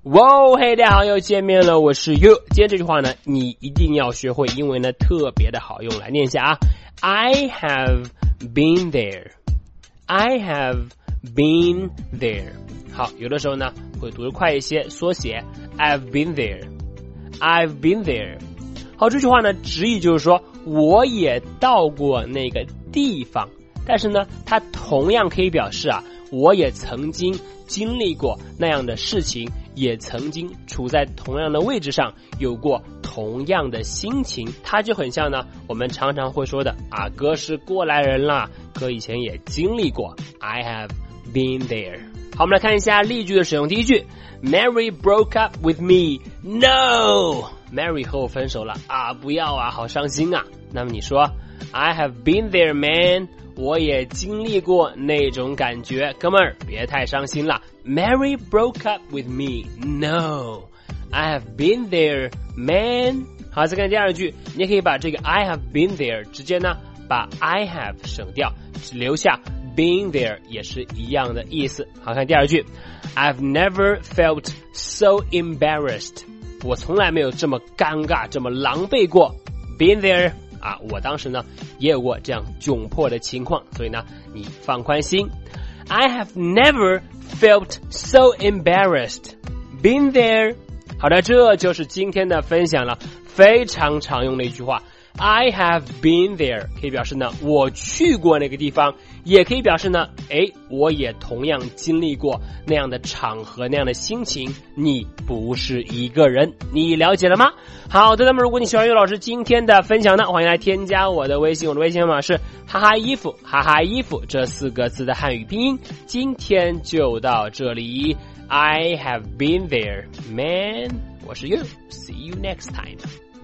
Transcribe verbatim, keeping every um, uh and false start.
哇，嘿，大家好，又见面了，我是 You。今天这句话呢，你一定要学会，因为呢特别的好用，来念一下啊。I have been there. I have been there. 好，有的时候呢会读得快一些，缩写 I've been there. I've been there. 好，这句话呢直译就是说我也到过那个地方，但是呢它同样可以表示啊，我也曾经经历过那样的事情，也曾经处在同样的位置上，有过同样的心情。它就很像呢我们常常会说的啊，哥是过来人啦，哥以前也经历过。 I have been there。 好，我们来看一下例句的使用。第一句 Mary broke up with me. No， Mary 和我分手了啊，不要啊，好伤心啊。那么你说 I have been there, man，我也经历过那种感觉，哥们儿别太伤心了。 Mary broke up with me. No, I have been there, man。 好，再看第二句，你也可以把这个 I have been there 直接呢把 I have 省掉，只留下 been there 也是一样的意思。好，看第二句 I've never felt so embarrassed， 我从来没有这么尴尬这么狼狈过。 Been there啊，我当时呢也有过这样窘迫的情况，所以呢你放宽心。 I have never felt so embarrassed. Been there。 好的，这就是今天的分享了，非常常用的一句话。 I have been there 可以表示呢我去过那个地方，也可以表示呢诶我也同样经历过那样的场合那样的心情，你不是一个人，你了解了吗？好的，那么如果你喜欢岳老师今天的分享呢，欢迎来添加我的微信，我的微信号码是哈哈衣服哈哈衣服这四个字的汉语拼音。今天就到这里， I have been there, man。 我是 You, see you next time.